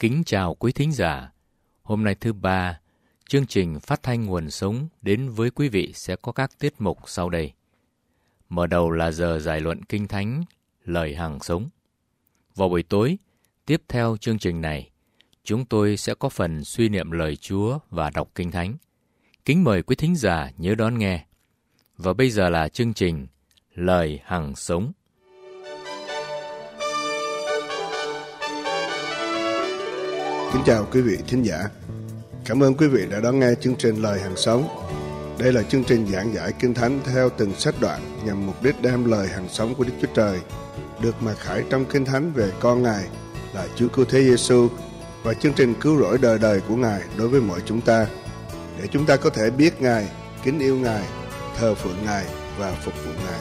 Kính chào quý thính giả. Hôm nay thứ ba, chương trình phát thanh nguồn sống đến với quý vị sẽ có các tiết mục sau đây. Mở đầu là giờ giải luận Kinh Thánh, lời hàng sống. Vào buổi tối, tiếp theo chương trình này, chúng tôi sẽ có phần suy niệm lời Chúa và đọc Kinh Thánh. Kính mời quý thính giả nhớ đón nghe. Và bây giờ là chương trình Lời Hằng Sống. Kính chào quý vị thính giả. Cảm ơn quý vị đã đón nghe chương trình Lời Hằng Sống. Đây là chương trình giảng giải Kinh Thánh theo từng sách đoạn nhằm mục đích đem lời hằng sống của Đức Chúa Trời được mặc khải trong Kinh Thánh về con Ngài là Chúa Cứu Thế Giêsu và chương trình cứu rỗi đời đời của Ngài đối với mọi chúng ta, để chúng ta có thể biết Ngài, kính yêu Ngài, thờ phượng Ngài và phục vụ Ngài.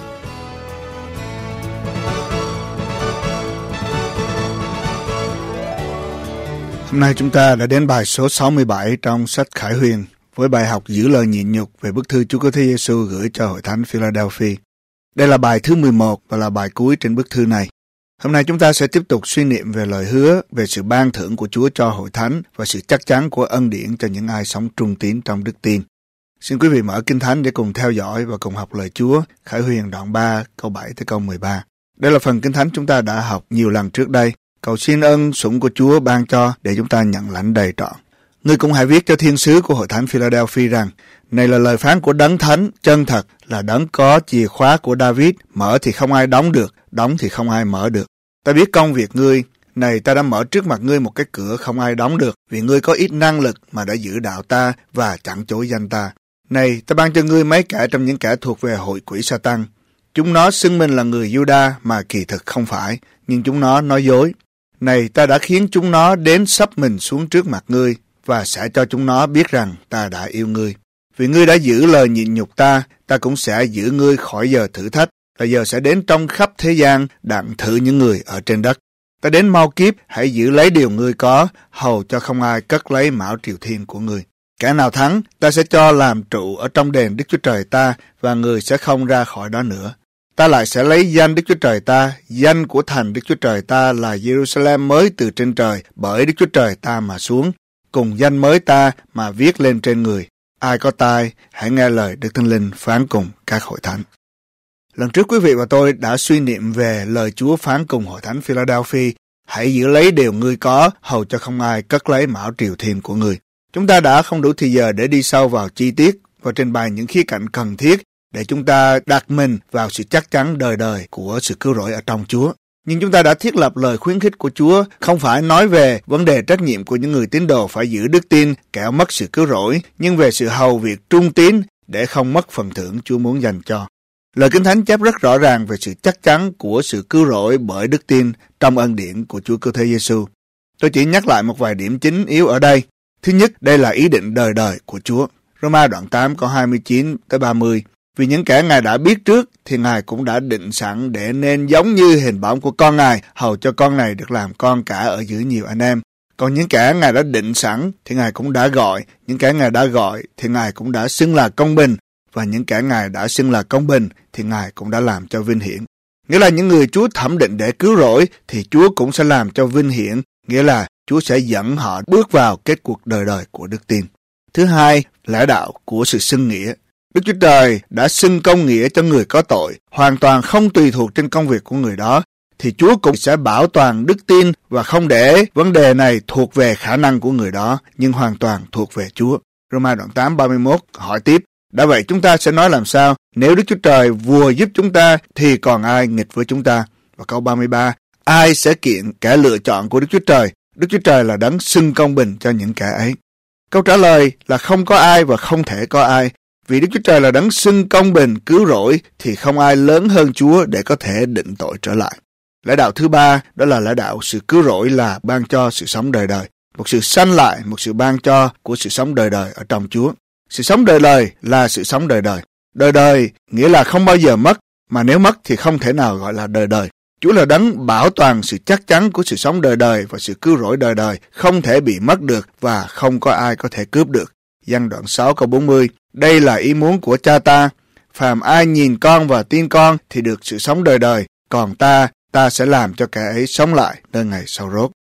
Hôm nay chúng ta đã đến bài số 67 trong sách Khải Huyền với bài học giữ lời nhịn nhục về bức thư Chúa Cứu Thế Giêsu gửi cho hội thánh Philadelphia. Đây là bài thứ 11 và là bài cuối trên bức thư này. Hôm nay chúng ta sẽ tiếp tục suy niệm về lời hứa, về sự ban thưởng của Chúa cho hội thánh và sự chắc chắn của ân điển cho những ai sống trung tín trong đức tin. Xin quý vị mở Kinh Thánh để cùng theo dõi và cùng học lời Chúa. Khải Huyền đoạn 3 câu 7 tới câu 13. Đây là phần Kinh Thánh chúng ta đã học nhiều lần trước đây. Cầu xin ân sủng của Chúa ban cho để chúng ta nhận lãnh đầy trọn. Ngươi cũng hãy viết cho thiên sứ của hội thánh Philadelphia rằng: này là lời phán của Đấng Thánh chân thật, là Đấng có chìa khóa của David, mở thì không ai đóng được, đóng thì không ai mở được. Ta biết công việc ngươi, này ta đã mở trước mặt ngươi một cái cửa không ai đóng được, vì ngươi có ít năng lực mà đã giữ đạo ta và chẳng chối danh ta. Này ta ban cho ngươi mấy kẻ trong những kẻ thuộc về hội quỷ Sa-tăng. Chúng nó xưng mình là người Giu-đa mà kỳ thực không phải, nhưng chúng nó nói dối. Này ta đã khiến chúng nó đến sắp mình xuống trước mặt ngươi và sẽ cho chúng nó biết rằng ta đã yêu ngươi. Vì ngươi đã giữ lời nhịn nhục ta, ta cũng sẽ giữ ngươi khỏi giờ thử thách, là giờ sẽ đến trong khắp thế gian đặng thử những người ở trên đất. Ta đến mau kiếp, hãy giữ lấy điều ngươi có, hầu cho không ai cất lấy mão triều thiên của ngươi. Kẻ nào thắng, ta sẽ cho làm trụ ở trong đền Đức Chúa Trời ta, và người sẽ không ra khỏi đó nữa. Ta lại sẽ lấy danh Đức Chúa Trời ta, danh của thành Đức Chúa Trời ta là Jerusalem mới từ trên trời, bởi Đức Chúa Trời ta mà xuống, cùng danh mới ta mà viết lên trên người. Ai có tai, hãy nghe lời Đức Thánh Linh phán cùng các hội thánh. Lần trước quý vị và tôi đã suy niệm về lời Chúa phán cùng hội thánh Philadelphia: hãy giữ lấy điều ngươi có, hầu cho không ai cất lấy mão triều thiên của ngươi. Chúng ta đã không đủ thì giờ để đi sâu vào chi tiết và trình bày những khía cạnh cần thiết để chúng ta đặt mình vào sự chắc chắn đời đời của sự cứu rỗi ở trong Chúa. Nhưng chúng ta đã thiết lập lời khuyến khích của Chúa không phải nói về vấn đề trách nhiệm của những người tín đồ phải giữ đức tin kẻo mất sự cứu rỗi, nhưng về sự hầu việc trung tín để không mất phần thưởng Chúa muốn dành cho. Lời Kinh Thánh chép rất rõ ràng về sự chắc chắn của sự cứu rỗi bởi đức tin trong ân điển của Chúa Cứu Thế Giêsu. Tôi chỉ nhắc lại một vài điểm chính yếu ở đây. Thứ nhất, đây là ý định đời đời của Chúa. Roma đoạn 8 câu 29 tới 30. Vì những kẻ Ngài đã biết trước thì Ngài cũng đã định sẵn để nên giống như hình bóng của con Ngài, hầu cho con này được làm con cả ở giữa nhiều anh em. Còn những kẻ Ngài đã định sẵn thì Ngài cũng đã gọi, những kẻ Ngài đã gọi thì Ngài cũng đã xưng là công bình, và những kẻ Ngài đã xưng là công bình thì Ngài cũng đã làm cho vinh hiển. Nghĩa là những người Chúa thẩm định để cứu rỗi thì Chúa cũng sẽ làm cho vinh hiển, nghĩa là Chúa sẽ dẫn họ bước vào kết cuộc đời đời của đức tin. Thứ hai, lẽ đạo của sự xưng nghĩa. Đức Chúa Trời đã xưng công nghĩa cho người có tội, hoàn toàn không tùy thuộc trên công việc của người đó, thì Chúa cũng sẽ bảo toàn đức tin và không để vấn đề này thuộc về khả năng của người đó, nhưng hoàn toàn thuộc về Chúa. Roma đoạn 8, 31 hỏi tiếp: đã vậy chúng ta sẽ nói làm sao? Nếu Đức Chúa Trời vừa giúp chúng ta thì còn ai nghịch với chúng ta? Và câu 33: ai sẽ kiện kẻ lựa chọn của Đức Chúa Trời? Đức Chúa Trời là đấng xưng công bình cho những kẻ ấy. Câu trả lời là không có ai và không thể có ai. Vì Đức Chúa Trời là đấng xưng công bình cứu rỗi thì không ai lớn hơn Chúa để có thể định tội trở lại. Lẽ đạo thứ ba đó là lẽ đạo sự cứu rỗi là ban cho sự sống đời đời. Một sự sanh lại, một sự ban cho của sự sống đời đời ở trong Chúa. Sự sống đời đời là sự sống đời đời. Đời đời nghĩa là không bao giờ mất, mà nếu mất thì không thể nào gọi là đời đời. Chúa là đấng bảo toàn sự chắc chắn của sự sống đời đời và sự cứu rỗi đời đời, không thể bị mất được và không có ai có thể cướp được. Giăng đoạn 6 câu 40: đây là ý muốn của Cha ta, phàm ai nhìn con và tin con thì được sự sống đời đời, còn ta sẽ làm cho kẻ ấy sống lại nơi ngày sau rốt.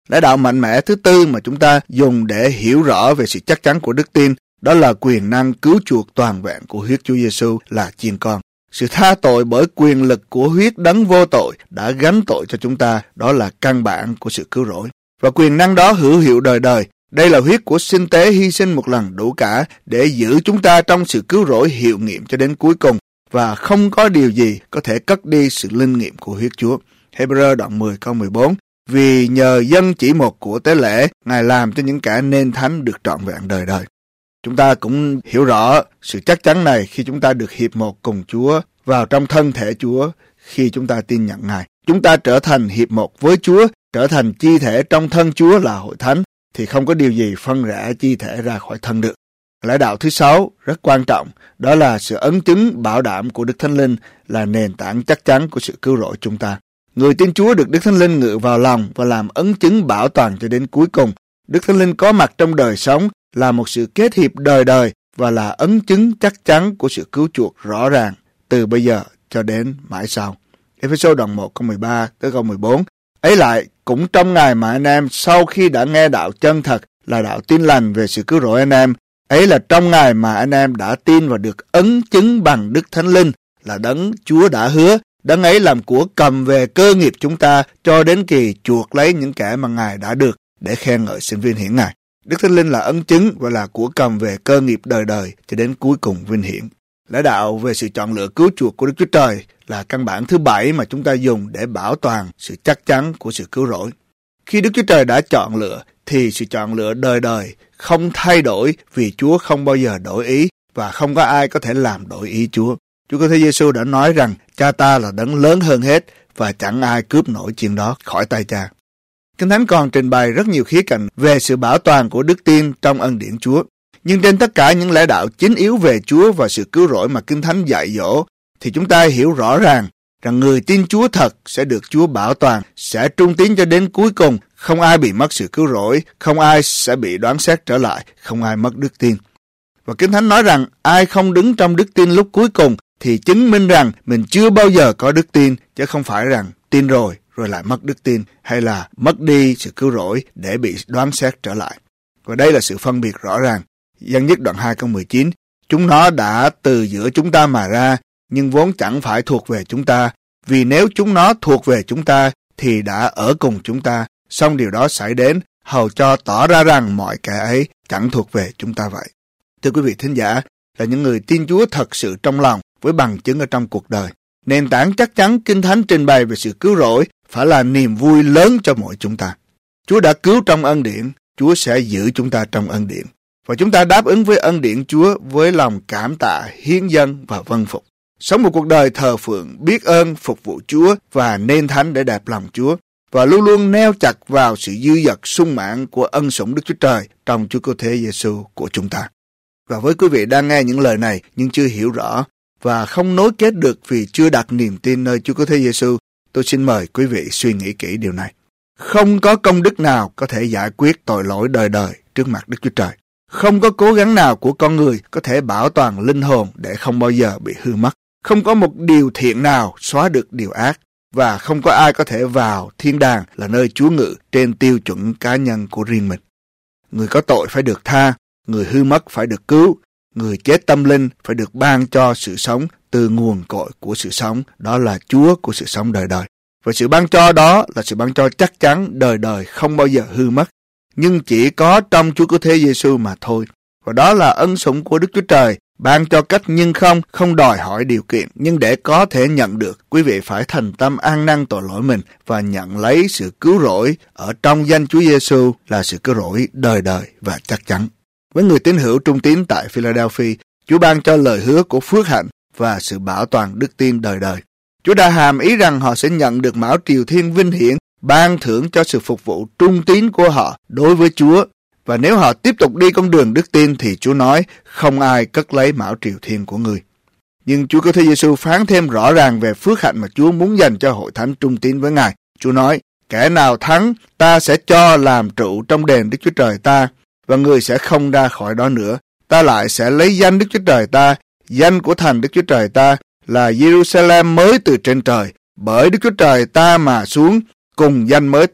Lẽ đạo mạnh mẽ thứ tư mà chúng ta dùng để hiểu rõ về sự chắc chắn của đức tin, đó là quyền năng cứu chuộc toàn vẹn của huyết Chúa Giêsu là chiên con. Sự tha tội bởi quyền lực của huyết đấng vô tội đã gánh tội cho chúng ta, đó là căn bản của sự cứu rỗi. Và quyền năng đó hữu hiệu đời đời. Đây là huyết của sinh tế hy sinh một lần đủ cả để giữ chúng ta trong sự cứu rỗi hiệu nghiệm cho đến cuối cùng, và không có điều gì có thể cất đi sự linh nghiệm của huyết Chúa. Hebrew đoạn 10 câu 14. Vì nhờ dân chỉ một của tế lễ, Ngài làm cho những kẻ nên thánh được trọn vẹn đời đời. Chúng ta cũng hiểu rõ sự chắc chắn này khi chúng ta được hiệp một cùng Chúa vào trong thân thể Chúa khi chúng ta tin nhận Ngài. Chúng ta trở thành hiệp một với Chúa, trở thành chi thể trong thân Chúa là hội thánh, thì không có điều gì phân rẽ chi thể ra khỏi thân được. Lẽ đạo thứ 6 rất quan trọng, đó là sự ấn chứng bảo đảm của Đức Thánh Linh là nền tảng chắc chắn của sự cứu rỗi chúng ta. Người tin Chúa được Đức Thánh Linh ngự vào lòng và làm ấn chứng bảo toàn cho đến cuối cùng. Đức Thánh Linh có mặt trong đời sống là một sự kết hiệp đời đời và là ấn chứng chắc chắn của sự cứu chuộc rõ ràng từ bây giờ cho đến mãi sau. Ê-phê-sô đoạn 1 câu 13 tới câu 14. Ấy lại, cũng trong ngày mà anh em sau khi đã nghe đạo chân thật là đạo tin lành về sự cứu rỗi anh em, ấy là trong ngày mà anh em đã tin và được ấn chứng bằng Đức Thánh Linh là đấng Chúa đã hứa, đấng ấy làm của cầm về cơ nghiệp chúng ta cho đến kỳ chuộc lấy những kẻ mà Ngài đã được để khen ngợi sinh vinh hiển Ngài. Đức Thánh Linh là ấn chứng và là của cầm về cơ nghiệp đời đời cho đến cuối cùng vinh hiển. Lẽ đạo về sự chọn lựa cứu chuộc của Đức Chúa Trời là căn bản thứ 7 mà chúng ta dùng để bảo toàn sự chắc chắn của sự cứu rỗi. Khi Đức Chúa Trời đã chọn lựa thì sự chọn lựa đời đời không thay đổi, vì Chúa không bao giờ đổi ý và không có ai có thể làm đổi ý Chúa. Chúa Cứu Thế Giêsu đã nói rằng Cha ta là đấng lớn hơn hết và chẳng ai cướp nổi chuyện đó khỏi tay Cha. Kinh Thánh còn trình bày rất nhiều khía cạnh về sự bảo toàn của đức tin trong ân điển Chúa. Nhưng trên tất cả những lẽ đạo chính yếu về Chúa và sự cứu rỗi mà Kinh Thánh dạy dỗ, thì chúng ta hiểu rõ ràng rằng người tin Chúa thật sẽ được Chúa bảo toàn, sẽ trung tín cho đến cuối cùng, không ai bị mất sự cứu rỗi, không ai sẽ bị đoán xét trở lại, không ai mất đức tin. Và Kinh Thánh nói rằng ai không đứng trong đức tin lúc cuối cùng thì chứng minh rằng mình chưa bao giờ có đức tin, chứ không phải rằng tin rồi lại mất đức tin, hay là mất đi sự cứu rỗi để bị đoán xét trở lại. Và đây là sự phân biệt rõ ràng. Dân Nhất đoạn 2 câu 19, chúng nó đã từ giữa chúng ta mà ra, nhưng vốn chẳng phải thuộc về chúng ta, vì nếu chúng nó thuộc về chúng ta thì đã ở cùng chúng ta, song điều đó xảy đến hầu cho tỏ ra rằng mọi kẻ ấy chẳng thuộc về chúng ta vậy. Thưa quý vị thính giả, là những người tin Chúa thật sự trong lòng với bằng chứng ở trong cuộc đời. Nền tảng chắc chắn Kinh Thánh trình bày về sự cứu rỗi phải là niềm vui lớn cho mỗi chúng ta. Chúa đã cứu trong ân điển, Chúa sẽ giữ chúng ta trong ân điển. Và chúng ta đáp ứng với ân điển Chúa với lòng cảm tạ, hiến dâng và vâng phục. Sống một cuộc đời thờ phượng, biết ơn, phục vụ Chúa và nên thánh để đẹp lòng Chúa. Và luôn luôn neo chặt vào sự dư dật sung mãn của ân sủng Đức Chúa Trời trong Chúa Cứu Thế Giêsu của chúng ta. Và với quý vị đang nghe những lời này nhưng chưa hiểu rõ và không nối kết được vì chưa đặt niềm tin nơi Chúa Cứu Thế Giêsu, tôi xin mời quý vị suy nghĩ kỹ điều này. Không có công đức nào có thể giải quyết tội lỗi đời đời trước mặt Đức Chúa Trời. Không có cố gắng nào của con người có thể bảo toàn linh hồn để không bao giờ bị hư mất. Không có một điều thiện nào xóa được điều ác. Và không có ai có thể vào thiên đàng là nơi Chúa ngự trên tiêu chuẩn cá nhân của riêng mình. Người có tội phải được tha, người hư mất phải được cứu, người chết tâm linh phải được ban cho sự sống từ nguồn cội của sự sống, đó là Chúa của sự sống đời đời. Và sự ban cho đó là sự ban cho chắc chắn đời đời không bao giờ hư mất, nhưng chỉ có trong Chúa Cứu Thế Giêsu mà thôi. Và đó là ân sủng của Đức Chúa Trời, ban cho cách nhưng không đòi hỏi điều kiện. Nhưng để có thể nhận được, quý vị phải thành tâm ăn năn tội lỗi mình và nhận lấy sự cứu rỗi ở trong danh Chúa Giêsu là sự cứu rỗi đời đời và chắc chắn. Với người tín hữu trung tín tại Philadelphia, Chúa ban cho lời hứa của phước hạnh và sự bảo toàn đức tin đời đời. Chúa đã hàm ý rằng họ sẽ nhận được mão triều thiên vinh hiển, ban thưởng cho sự phục vụ trung tín của họ đối với Chúa. Và nếu họ tiếp tục đi con đường đức tin thì Chúa nói không ai cất lấy mão triều thiên của người. Nhưng Chúa Cứu Thế Giêsu phán thêm rõ ràng về phước hạnh mà Chúa muốn dành cho hội thánh trung tín với Ngài. Chúa nói, kẻ nào thắng ta sẽ cho làm trụ trong đền Đức Chúa Trời ta, và người sẽ không ra khỏi đó nữa. Ta lại sẽ lấy danh Đức Chúa Trời ta, danh của thành Đức Chúa Trời ta là Jerusalem mới từ trên trời, bởi Đức Chúa Trời ta mà xuống cùng danh mới ta,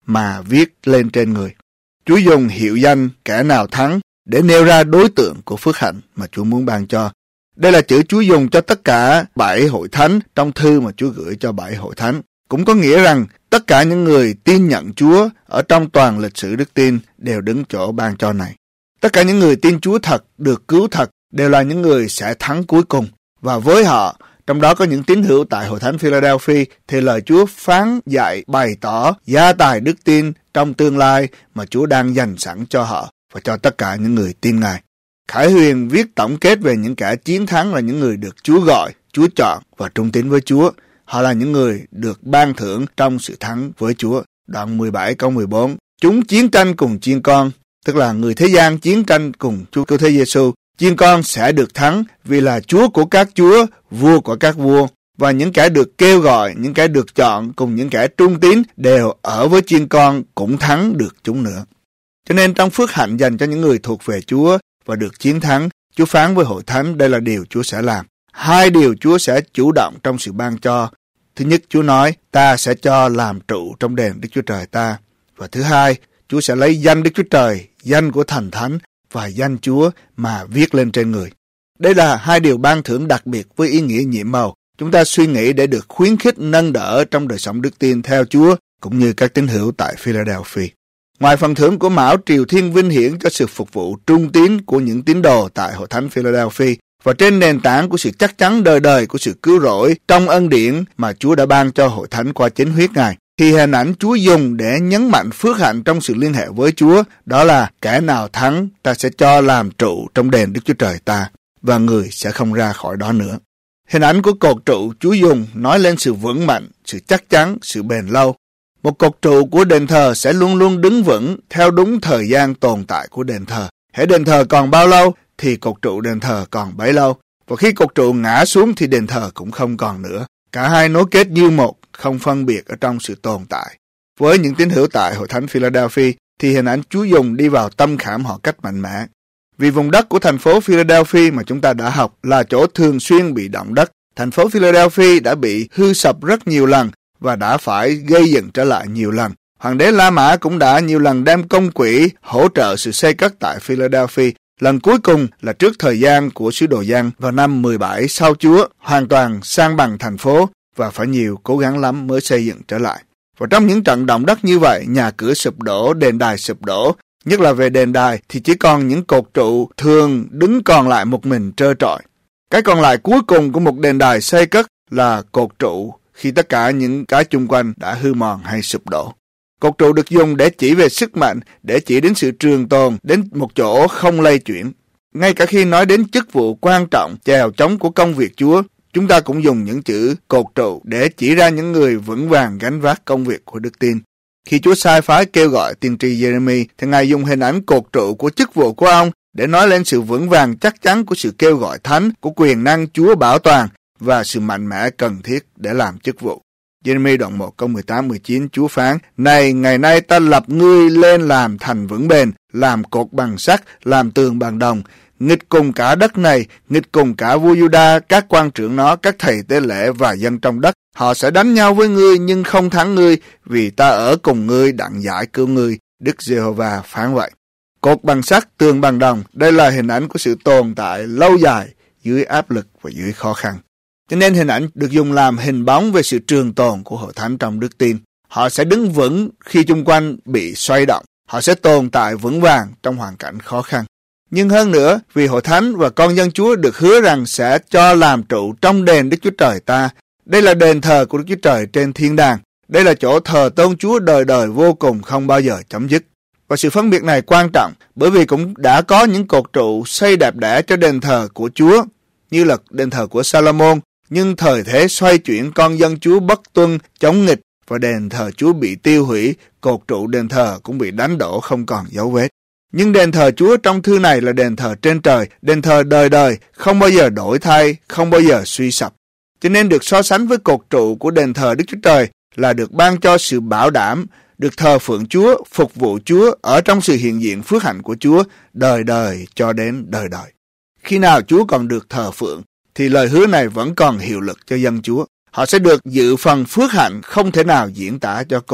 mà viết lên trên người. Chúa dùng hiệu danh kẻ nào thắng để nêu ra đối tượng của phước hạnh mà Chúa muốn ban cho. Đây là chữ Chúa dùng cho tất cả 7 hội thánh trong thư mà Chúa gửi cho 7 hội thánh. Cũng có nghĩa rằng tất cả những người tin nhận Chúa ở trong toàn lịch sử đức tin đều đứng chỗ ban cho này. Tất cả những người tin Chúa thật, được cứu thật, đều là những người sẽ thắng cuối cùng. Và với họ, trong đó có những tín hữu tại hội thánh Philadelphia, thì lời Chúa phán dạy bày tỏ gia tài đức tin trong tương lai mà Chúa đang dành sẵn cho họ và cho tất cả những người tin Ngài. Khải Huyền viết tổng kết về những kẻ chiến thắng là những người được Chúa gọi, Chúa chọn và trung tín với Chúa. Họ là những người được ban thưởng trong sự thắng với Chúa. Đoạn 17 câu 14. Chúng chiến tranh cùng chiên con, tức là người thế gian chiến tranh cùng Chúa Cứu Thế Giêsu. Chiên con sẽ được thắng vì là Chúa của các chúa, vua của các vua. Và những kẻ được kêu gọi, những kẻ được chọn cùng những kẻ trung tín đều ở với chiên con cũng thắng được chúng nữa. Cho nên trong phước hạnh dành cho những người thuộc về Chúa và được chiến thắng, Chúa phán với hội thánh đây là điều Chúa sẽ làm. 2 điều Chúa sẽ chủ động trong sự ban cho. Thứ nhất, Chúa nói, ta sẽ cho làm trụ trong đền Đức Chúa Trời ta. Và thứ hai, Chúa sẽ lấy danh Đức Chúa Trời, danh của Thần Thánh và danh Chúa mà viết lên trên người. Đây là 2 điều ban thưởng đặc biệt với ý nghĩa nhiệm màu. Chúng ta suy nghĩ để được khuyến khích nâng đỡ trong đời sống đức tin theo Chúa, cũng như các tín hữu tại Philadelphia. Ngoài phần thưởng của Mão Triều Thiên vinh hiển cho sự phục vụ trung tín của những tín đồ tại hội thánh Philadelphia, và trên nền tảng của sự chắc chắn đời đời của sự cứu rỗi trong ân điển mà Chúa đã ban cho hội thánh qua chính huyết Ngài, thì hình ảnh Chúa dùng để nhấn mạnh phước hạnh trong sự liên hệ với Chúa, đó là kẻ nào thắng ta sẽ cho làm trụ trong đền Đức Chúa Trời ta, và người sẽ không ra khỏi đó nữa. Hình ảnh của cột trụ Chúa dùng nói lên sự vững mạnh, sự chắc chắn, sự bền lâu. Một cột trụ của đền thờ sẽ luôn luôn đứng vững theo đúng thời gian tồn tại của đền thờ. Hễ đền thờ còn bao lâu thì cột trụ đền thờ còn bấy lâu. Và khi cột trụ ngã xuống thì đền thờ cũng không còn nữa. Cả hai nối kết như một, không phân biệt ở trong sự tồn tại. Với những tín hữu tại hội thánh Philadelphia thì hình ảnh Chúa dùng đi vào tâm khảm họ cách mạnh mẽ. Vì vùng đất của thành phố Philadelphia mà chúng ta đã học là chỗ thường xuyên bị động đất. Thành phố Philadelphia đã bị hư sập rất nhiều lần và đã phải gây dựng trở lại nhiều lần. Hoàng đế La Mã cũng đã nhiều lần đem công quỹ hỗ trợ sự xây cất tại Philadelphia. Lần cuối cùng là trước thời gian của sứ đồ Giăng vào năm 17 sau Chúa, hoàn toàn san bằng thành phố và phải nhiều cố gắng lắm mới xây dựng trở lại. Và trong những trận động đất như vậy, nhà cửa sụp đổ, đền đài sụp đổ, nhất là về đền đài thì chỉ còn những cột trụ thường đứng còn lại một mình trơ trọi. Cái còn lại cuối cùng của một đền đài xây cất là cột trụ khi tất cả những cái chung quanh đã hư mòn hay sụp đổ. Cột trụ được dùng để chỉ về sức mạnh, để chỉ đến sự trường tồn, đến một chỗ không lay chuyển. Ngay cả khi nói đến chức vụ quan trọng, chèo chống của công việc Chúa, chúng ta cũng dùng những chữ cột trụ để chỉ ra những người vững vàng gánh vác công việc của đức tin. Khi Chúa sai phái kêu gọi tiên tri Giê-rê-mi, thì Ngài dùng hình ảnh cột trụ của chức vụ của ông để nói lên sự vững vàng chắc chắn của sự kêu gọi thánh, của quyền năng Chúa bảo toàn và sự mạnh mẽ cần thiết để làm chức vụ. Giê-rê-mi đoạn 1 câu 18-19 Chúa phán: Này, ngày nay ta lập ngươi lên làm thành vững bền, làm cột bằng sắt, làm tường bằng đồng, nghịch cùng cả đất này, nghịch cùng cả vua Giu-đa, các quan trưởng nó, các thầy tế lễ và dân trong đất. Họ sẽ đánh nhau với ngươi nhưng không thắng ngươi, vì ta ở cùng ngươi đặng giải cứu ngươi. Đức Giê-hô-va phán vậy. Cột bằng sắt, tường bằng đồng, đây là hình ảnh của sự tồn tại lâu dài dưới áp lực và dưới khó khăn. Cho nên hình ảnh được dùng làm hình bóng về sự trường tồn của hội thánh trong đức tin. Họ sẽ đứng vững khi chung quanh bị xoay động. Họ sẽ tồn tại vững vàng trong hoàn cảnh khó khăn. Nhưng hơn nữa, vì hội thánh và con dân Chúa được hứa rằng sẽ cho làm trụ trong đền Đức Chúa Trời ta. Đây là đền thờ của Đức Chúa Trời trên thiên đàng. Đây là chỗ thờ tôn Chúa đời đời vô cùng không bao giờ chấm dứt. Và sự phân biệt này quan trọng bởi vì cũng đã có những cột trụ xây đẹp đẽ cho đền thờ của Chúa, như là đền thờ của Salomon. Nhưng thời thế xoay chuyển, con dân Chúa bất tuân, chống nghịch và đền thờ Chúa bị tiêu hủy, cột trụ đền thờ cũng bị đánh đổ không còn dấu vết. Nhưng đền thờ Chúa trong thư này là đền thờ trên trời, đền thờ đời đời, không bao giờ đổi thay, không bao giờ suy sập. Cho nên được so sánh với cột trụ của đền thờ Đức Chúa Trời là được ban cho sự bảo đảm, được thờ phượng Chúa, phục vụ Chúa ở trong sự hiện diện phước hạnh của Chúa đời đời cho đến đời đời. Khi nào Chúa còn được thờ phượng thì lời hứa này vẫn còn hiệu lực cho dân Chúa. Họ sẽ được dự phần phước hạnh không thể nào diễn tả cho cùng.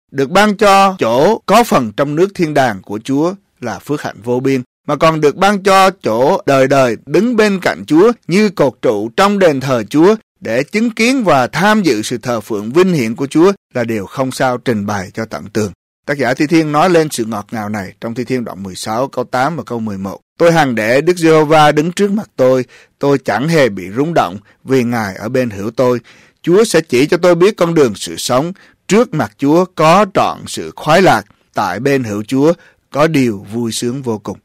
được ban cho chỗ có phần trong nước thiên đàng của Chúa là phước hạnh vô biên, mà còn được ban cho chỗ đời đời đứng bên cạnh Chúa như cột trụ trong đền thờ Chúa để chứng kiến và tham dự sự thờ phượng vinh hiển của Chúa là điều không sao trình bày cho tận tường. Tác giả Thi Thiên nói lên sự ngọt ngào này trong Thi Thiên đoạn 16 câu 8 và câu 11. Tôi hằng để Đức Giê-hô-va đứng trước mặt tôi chẳng hề bị rung động vì Ngài ở bên hữu tôi. Chúa sẽ chỉ cho tôi biết con đường sự sống, trước mặt Chúa có trọn sự khoái lạc, tại bên hữu Chúa có điều vui sướng vô cùng.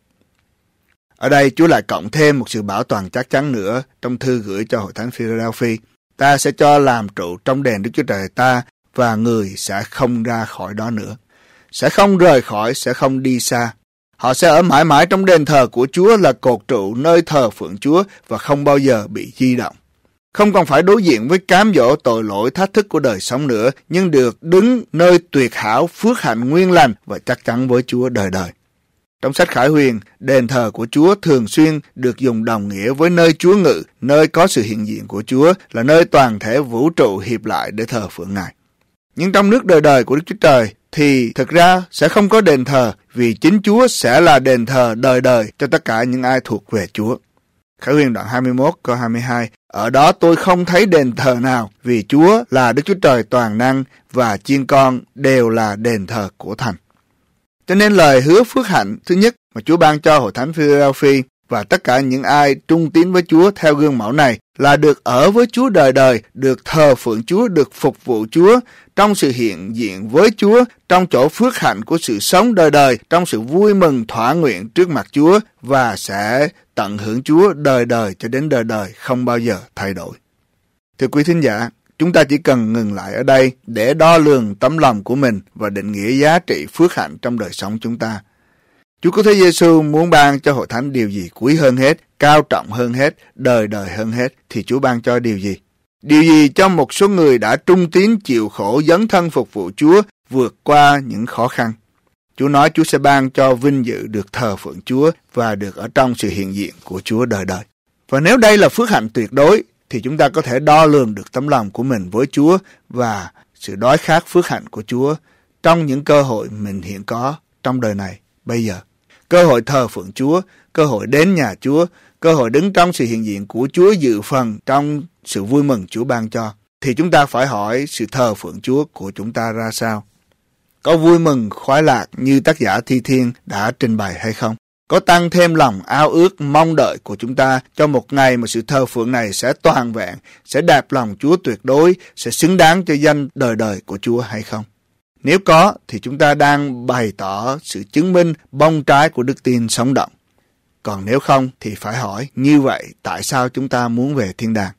Ở đây Chúa lại cộng thêm một sự bảo toàn chắc chắn nữa trong thư gửi cho hội thánh Philadelphia. Ta sẽ cho làm trụ trong đền Đức Chúa Trời ta và người sẽ không ra khỏi đó nữa. Sẽ không rời khỏi, sẽ không đi xa. Họ sẽ ở mãi mãi trong đền thờ của Chúa là cột trụ nơi thờ phượng Chúa và không bao giờ bị di động. Không còn phải đối diện với cám dỗ tội lỗi thách thức của đời sống nữa, nhưng được đứng nơi tuyệt hảo phước hạnh nguyên lành và chắc chắn với Chúa đời đời. Trong sách Khải Huyền, đền thờ của Chúa thường xuyên được dùng đồng nghĩa với nơi Chúa ngự, nơi có sự hiện diện của Chúa, là nơi toàn thể vũ trụ hiệp lại để thờ phượng Ngài. Nhưng trong nước đời đời của Đức Chúa Trời thì thực ra sẽ không có đền thờ, vì chính Chúa sẽ là đền thờ đời đời cho tất cả những ai thuộc về Chúa. Khải Huyền đoạn 21 câu 22. Ở đó tôi không thấy đền thờ nào, vì Chúa là Đức Chúa Trời toàn năng và chiên con đều là đền thờ của Thành. Cho nên lời hứa phước hạnh thứ nhất mà Chúa ban cho hội thánh Philadelphia và tất cả những ai trung tín với Chúa theo gương mẫu này là được ở với Chúa đời đời, được thờ phượng Chúa, được phục vụ Chúa, trong sự hiện diện với Chúa, trong chỗ phước hạnh của sự sống đời đời, trong sự vui mừng thỏa nguyện trước mặt Chúa và sẽ tận hưởng Chúa đời đời cho đến đời đời không bao giờ thay đổi. Thưa quý thính giả, chúng ta chỉ cần ngừng lại ở đây để đo lường tấm lòng của mình và định nghĩa giá trị phước hạnh trong đời sống chúng ta. Chúa Cứu Thế Giêsu muốn ban cho hội thánh điều gì quý hơn hết, cao trọng hơn hết, đời đời hơn hết, thì Chúa ban cho điều gì? Điều gì cho một số người đã trung tín chịu khổ dấn thân phục vụ Chúa vượt qua những khó khăn? Chúa nói Chúa sẽ ban cho vinh dự được thờ phượng Chúa và được ở trong sự hiện diện của Chúa đời đời. Và nếu đây là phước hạnh tuyệt đối, thì chúng ta có thể đo lường được tấm lòng của mình với Chúa và sự đói khát phước hạnh của Chúa trong những cơ hội mình hiện có trong đời này bây giờ. Cơ hội thờ phượng Chúa, cơ hội đến nhà Chúa, cơ hội đứng trong sự hiện diện của Chúa dự phần trong sự vui mừng Chúa ban cho. Thì chúng ta phải hỏi sự thờ phượng Chúa của chúng ta ra sao? Có vui mừng khoái lạc như tác giả Thi Thiên đã trình bày hay không? Có tăng thêm lòng ao ước mong đợi của chúng ta cho một ngày mà sự thờ phượng này sẽ toàn vẹn, sẽ đẹp lòng Chúa tuyệt đối, sẽ xứng đáng cho danh đời đời của Chúa hay không? Nếu có thì chúng ta đang bày tỏ sự chứng minh bông trái của đức tin sống động. Còn nếu không thì phải hỏi như vậy tại sao chúng ta muốn về thiên đàng?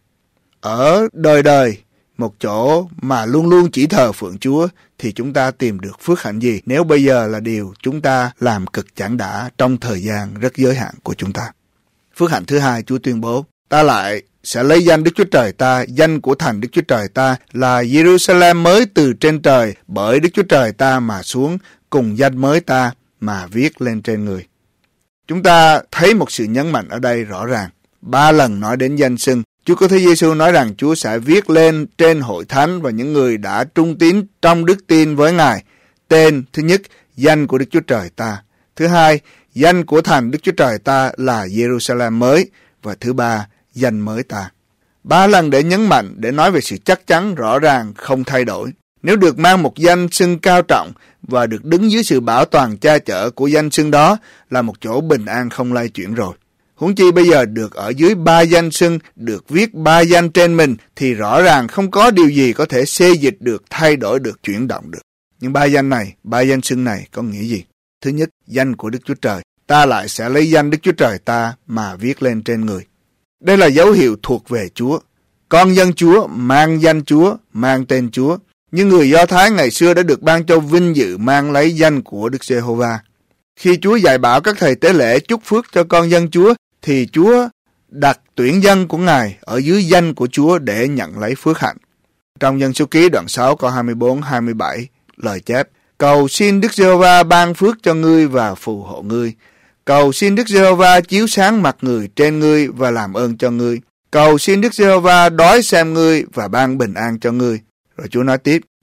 Ở đời đời, một chỗ mà luôn luôn chỉ thờ phượng Chúa thì chúng ta tìm được phước hạnh gì nếu bây giờ là điều chúng ta làm cực chẳng đã trong thời gian rất giới hạn của chúng ta. Phước hạnh thứ hai Chúa tuyên bố, ta lại sẽ lấy danh Đức Chúa Trời ta, danh của thành Đức Chúa Trời ta là Jerusalem mới từ trên trời bởi Đức Chúa Trời ta mà xuống cùng danh mới ta mà viết lên trên người. Chúng ta thấy một sự nhấn mạnh ở đây rõ ràng. 3 lần nói đến danh xưng. Chúa Cứu Thế Giêsu nói rằng Chúa sẽ viết lên trên hội thánh và những người đã trung tín trong đức tin với Ngài. Tên thứ nhất, danh của Đức Chúa Trời ta. Thứ hai, danh của thành Đức Chúa Trời ta là Jerusalem mới. Và thứ ba, danh mới ta. 3 lần để nhấn mạnh, để nói về sự chắc chắn rõ ràng không thay đổi. Nếu được mang một danh xưng cao trọng và được đứng dưới sự bảo toàn che chở của danh xưng đó là một chỗ bình an không lay chuyển rồi. Huống chi bây giờ được ở dưới 3 danh xưng, được viết 3 danh trên mình thì rõ ràng không có điều gì có thể xê dịch được, thay đổi được, chuyển động được. Nhưng 3 danh này, 3 danh xưng này có nghĩa gì? Thứ nhất, danh của Đức Chúa Trời. Ta lại sẽ lấy danh Đức Chúa Trời ta mà viết lên trên người. Đây là dấu hiệu thuộc về Chúa. Con dân Chúa, mang danh Chúa, mang tên Chúa. Nhưng người Do Thái ngày xưa đã được ban cho vinh dự mang lấy danh của Đức Giê-hô-va. Khi Chúa dạy bảo các thầy tế lễ chúc phước cho con dân Chúa, thì Chúa đặt tuyển dân của Ngài ở dưới danh của Chúa để nhận lấy phước hạnh. Trong Dân Số Ký đoạn 6 câu 24-27 lời chép: Cầu xin Đức Giê-hô-va ban phước cho ngươi và phù hộ ngươi. Cầu xin Đức Giê-hô-va chiếu sáng mặt người trên ngươi và làm ơn cho ngươi. Cầu xin Đức Giê-hô-va đói xem ngươi và ban bình an cho ngươi. Rồi Chúa nói tiếp: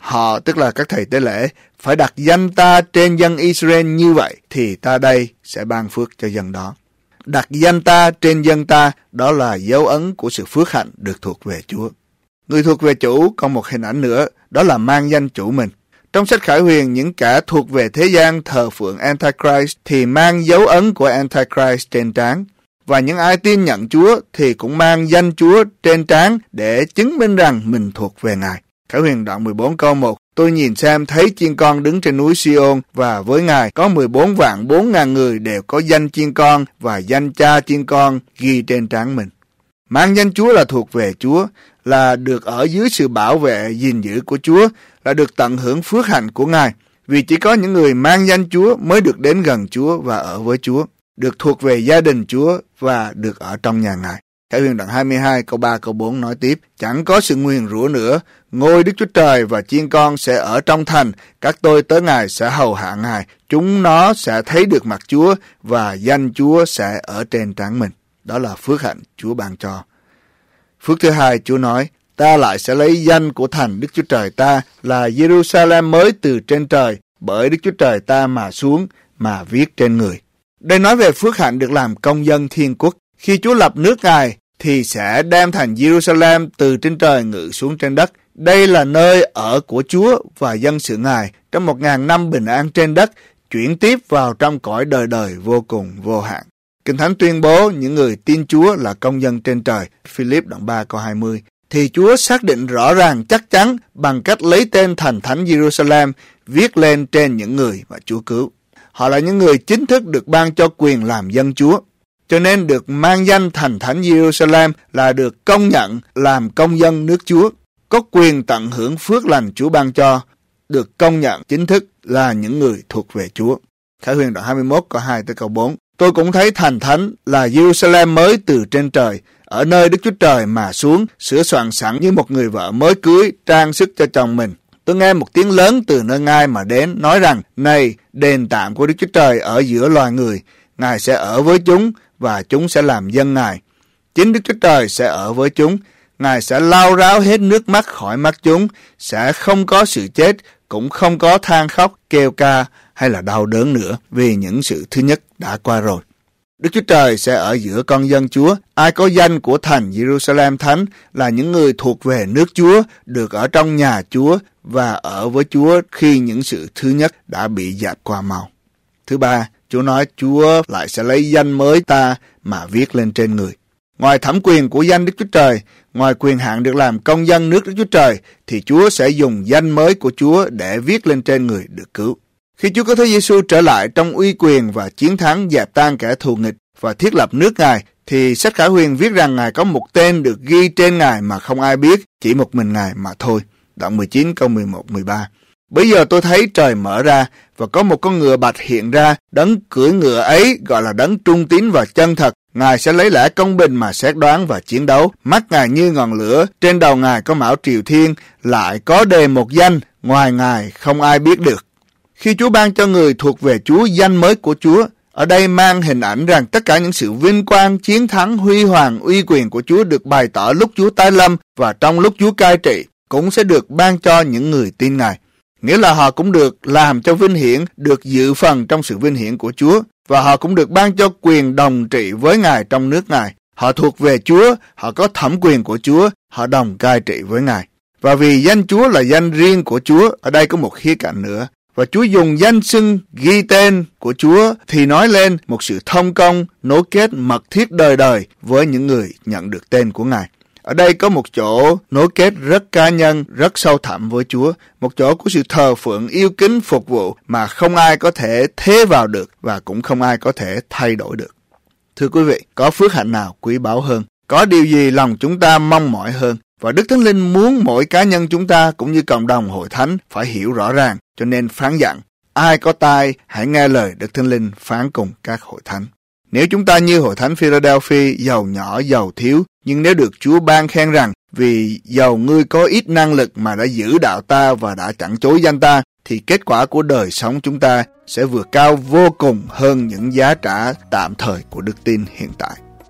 Họ, tức là các thầy tế lễ, phải đặt danh ta trên dân Israel như vậy, thì ta đây sẽ ban phước cho dân đó. Đặt danh ta trên dân ta, đó là dấu ấn của sự phước hạnh được thuộc về Chúa. Người thuộc về chủ còn một hình ảnh nữa, đó là mang danh chủ mình. Trong sách Khải Huyền, những kẻ thuộc về thế gian thờ phượng Antichrist thì mang dấu ấn của Antichrist trên trán. Và những ai tin nhận Chúa thì cũng mang danh Chúa trên trán để chứng minh rằng mình thuộc về Ngài. Khải Huyền đoạn 14 câu 1: Tôi nhìn xem thấy chiên con đứng trên núi Siôn, và với Ngài có 14.400.000 người đều có danh chiên con và danh cha chiên con ghi trên trán mình. Mang danh Chúa là thuộc về Chúa, là được ở dưới sự bảo vệ gìn giữ của Chúa, là được tận hưởng phước hạnh của Ngài. Vì chỉ có những người mang danh Chúa mới được đến gần Chúa và ở với Chúa, được thuộc về gia đình Chúa và được ở trong nhà Ngài. Khải Huyền đoạn 22 câu 3 câu 4 nói tiếp: Chẳng có sự nguyền rủa nữa, ngôi Đức Chúa Trời và chiên con sẽ ở trong thành, các tôi tới Ngài sẽ hầu hạ Ngài, chúng nó sẽ thấy được mặt Chúa và danh Chúa sẽ ở trên trán mình. Đó là phước hạnh Chúa ban cho. Phước thứ hai, Chúa nói: Ta lại sẽ lấy danh của thành Đức Chúa Trời ta là Jerusalem mới từ trên trời, bởi Đức Chúa Trời ta mà xuống, mà viết trên người. Đây nói về phước hạnh được làm công dân thiên quốc. Khi Chúa lập nước Ngài thì sẽ đem thành Jerusalem từ trên trời ngự xuống trên đất. Đây là nơi ở của Chúa và dân sự Ngài trong 1000 năm bình an trên đất, chuyển tiếp vào trong cõi đời đời vô cùng vô hạn. Kinh Thánh tuyên bố những người tin Chúa là công dân trên trời. Philip đoạn 3 câu 20. Thì Chúa xác định rõ ràng chắc chắn bằng cách lấy tên thành thánh Jerusalem viết lên trên những người mà Chúa cứu. Họ là những người chính thức được ban cho quyền làm dân Chúa. Cho nên được mang danh thành thánh Jerusalem là được công nhận làm công dân nước Chúa, có quyền tận hưởng phước lành Chúa ban cho, được công nhận chính thức là những người thuộc về Chúa. Khải Huyền đoạn 21 câu 2 tới câu 4. Tôi cũng thấy thành thánh là Jerusalem mới từ trên trời, ở nơi Đức Chúa Trời mà xuống, sửa soạn sẵn như một người vợ mới cưới, trang sức cho chồng mình. Tôi nghe một tiếng lớn từ nơi ngai mà đến, nói rằng: Này, đền tạm của Đức Chúa Trời ở giữa loài người, Ngài sẽ ở với chúng, và chúng sẽ làm dân Ngài. Chính Đức Chúa Trời sẽ ở với chúng, Ngài sẽ lau ráo hết nước mắt khỏi mắt chúng, sẽ không có sự chết, cũng không có than khóc, kêu ca hay là đau đớn nữa, vì những sự thứ nhất đã qua rồi. Đức Chúa Trời sẽ ở giữa con dân Chúa. Ai có danh của thành Jerusalem thánh là những người thuộc về nước Chúa, được ở trong nhà Chúa và ở với Chúa khi những sự thứ nhất đã bị dạt qua mau. Thứ ba, Chúa nói Chúa lại sẽ lấy danh mới ta mà viết lên trên người. Ngoài thẩm quyền của danh Đức Chúa Trời, ngoài quyền hạn được làm công dân nước Đức Chúa Trời, thì Chúa sẽ dùng danh mới của Chúa để viết lên trên người được cứu. Khi Chúa Cứu Thế Giêsu trở lại trong uy quyền và chiến thắng dẹp tan kẻ thù nghịch và thiết lập nước Ngài, thì sách Khải Huyền viết rằng Ngài có một tên được ghi trên Ngài mà không ai biết, chỉ một mình Ngài mà thôi. Đoạn 19 câu 11-13. Bây giờ tôi thấy trời mở ra, và có một con ngựa bạch hiện ra, đấng cưỡi ngựa ấy gọi là đấng trung tín và chân thật. Ngài sẽ lấy lẽ công bình mà xét đoán và chiến đấu. Mắt Ngài như ngọn lửa, trên đầu Ngài có mão triều thiên, lại có đề một danh, ngoài Ngài không ai biết được. Khi Chúa ban cho người thuộc về Chúa danh mới của Chúa, ở đây mang hình ảnh rằng tất cả những sự vinh quang, chiến thắng, huy hoàng, uy quyền của Chúa được bày tỏ lúc Chúa tái lâm và trong lúc Chúa cai trị, cũng sẽ được ban cho những người tin Ngài. Nghĩa là họ cũng được làm cho vinh hiển, được dự phần trong sự vinh hiển của Chúa, và họ cũng được ban cho quyền đồng trị với Ngài trong nước Ngài. Họ thuộc về Chúa, họ có thẩm quyền của Chúa, họ đồng cai trị với Ngài. Và vì danh Chúa là danh riêng của Chúa, ở đây có một khía cạnh nữa. Và Chúa dùng danh xưng ghi tên của Chúa thì nói lên một sự thông công, nối kết mật thiết đời đời với những người nhận được tên của Ngài. Ở đây có một chỗ nối kết rất cá nhân, rất sâu thẳm với Chúa, một chỗ của sự thờ phượng yêu kính phục vụ mà không ai có thể thế vào được và cũng không ai có thể thay đổi được. Thưa quý vị, có phước hạnh nào quý báu hơn? Có điều gì lòng chúng ta mong mỏi hơn? Và Đức Thánh Linh muốn mỗi cá nhân chúng ta cũng như cộng đồng hội thánh phải hiểu rõ ràng, cho nên phán dặn, ai có tai hãy nghe lời Đức Thánh Linh phán cùng các hội thánh. Nếu chúng ta như hội thánh Philadelphia giàu nhỏ giàu thiếu, nhưng nếu được Chúa ban khen rằng vì giàu ngươi có ít năng lực mà đã giữ đạo ta và đã chẳng chối danh ta, thì kết quả của đời sống chúng ta sẽ vượt cao vô cùng hơn những giá trả tạm thời của đức tin hiện tại.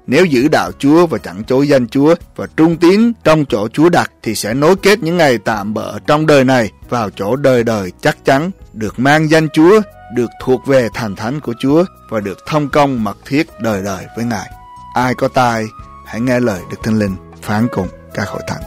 Nếu giữ đạo Chúa và chẳng chối danh Chúa và trung tín trong chỗ Chúa đặt thì sẽ nối kết những ngày tạm bợ trong đời này vào chỗ đời đời chắc chắn, được mang danh Chúa, được thuộc về thành thánh của Chúa và được thông công mật thiết đời đời với Ngài. Ai có tai, hãy nghe lời Đức Thánh Linh phán cùng các hội thánh.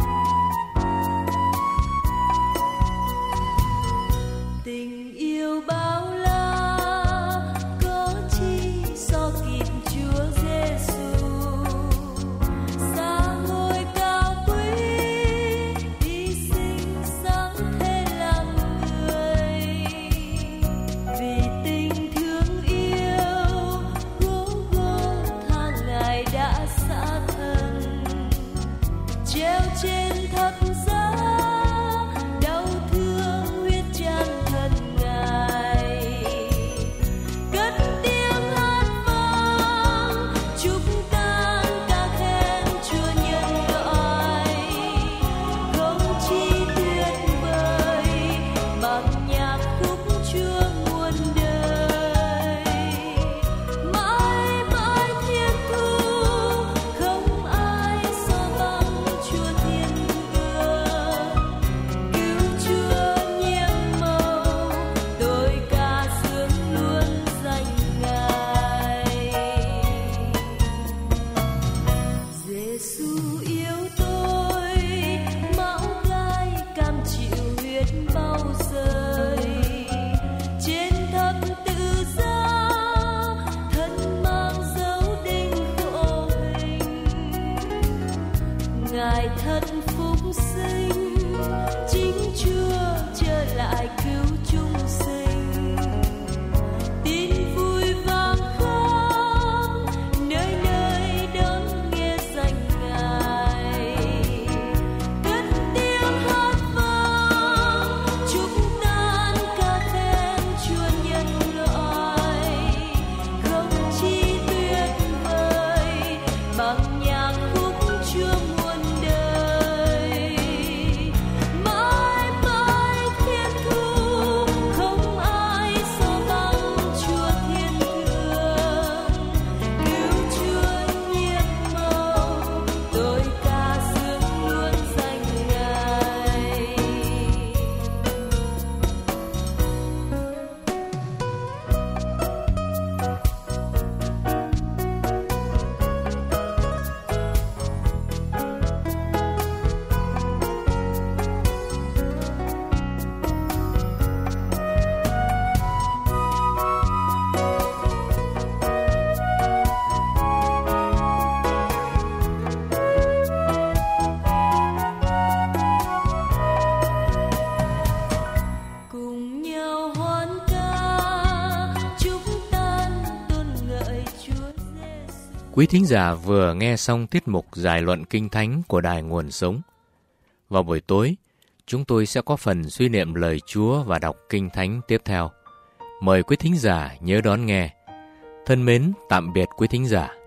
Quý thính giả vừa nghe xong tiết mục giải luận Kinh Thánh của Đài Nguồn Sống. Vào buổi tối, chúng tôi sẽ có phần suy niệm lời Chúa và đọc Kinh Thánh tiếp theo. Mời quý thính giả nhớ đón nghe. Thân mến, tạm biệt quý thính giả.